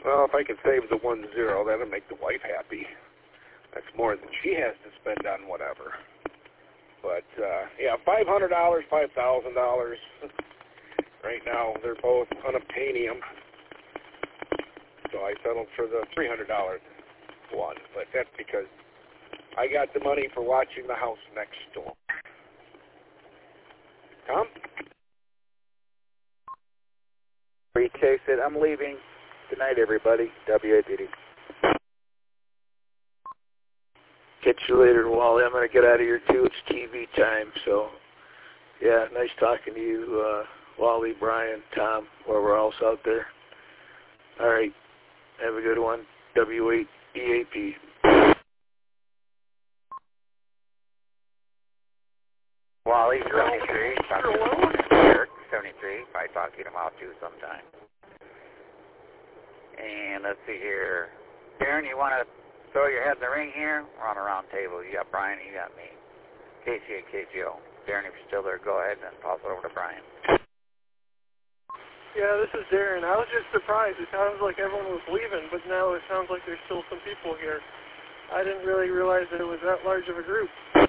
Well, if I can save the 10, that'll make the wife happy. That's more than she has to spend on whatever. But, yeah, $500, $5,000. Right now, they're both unobtainium. So I settled for the $300 one. But that's because I got the money for watching the house next door. Tom? Chase it. I'm leaving. Good night, everybody. WAPD. Catch you later, Wally. I'm going to get out of here, too. It's TV time. So, yeah, nice talking to you, Wally, Brian, Tom, whoever else out there. All right. Have a good one. W8EAP. Wally, 73. Eric, 73. Probably talk to him out too sometime. And let's see here. Darren, you want to throw your head in the ring here? We're on a round table. You got Brian, you got me. Casey and KGO. Darren, if you're still there, go ahead and toss it over to Brian. Yeah, this is Darren. I was just surprised. It sounds like everyone was leaving, but now it sounds like there's still some people here. I didn't really realize that it was that large of a group.